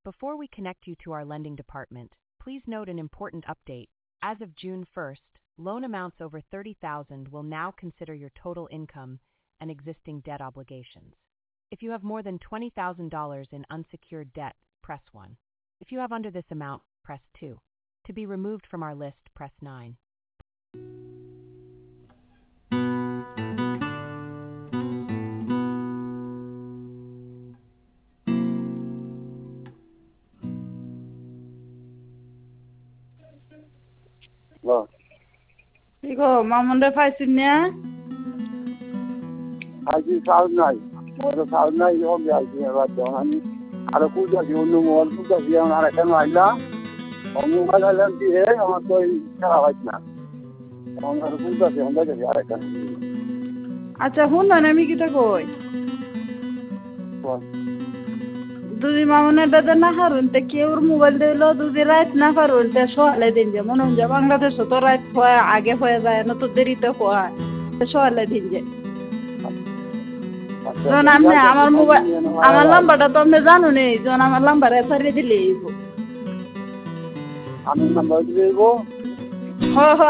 Before we connect you to our lending department, please note an important update. As of June 1st, loan amounts over $30,000 will now consider your total income and existing debt obligations. If you have more than $20,000 in unsecured debt, press 1. If you have under this amount, press 2. To be removed from our list, press 9. কি গো মামুনরে পাইছিস না? আজকে sound নাই মোবাইলে sound নাই যখন যাইছি এবার যখন আমি আরো খুঁজতেছি অন্য মোবাইল খুঁজতেছি এখন আর এখানে আইলাম মোবাইল আইলাম কি হে আমার তো খারাপ হয়েছে না এখন আরো খুঁজতেছি এখন দেখেছি আর এখানে আচ্ছা শুন না আমি কিটা কই দুদি মামুনের দাদা না হারুন তে কেউর মোবাইল দিল দুদি রাত না পারুন তে সকালে দিন যে মনে হয় বাংলাদেশ তো রাত হয় আগে হয়ে যায় না তো দেরিতে হয় সকালে দিন যে যখন আপনি আমার মোবাইল আমার নাম্বারটা তো আপনি জানো নেই যখন আমার নাম্বার সারিয়ে দিলে আমি নাম্বার দিয়ে দেবো হ হ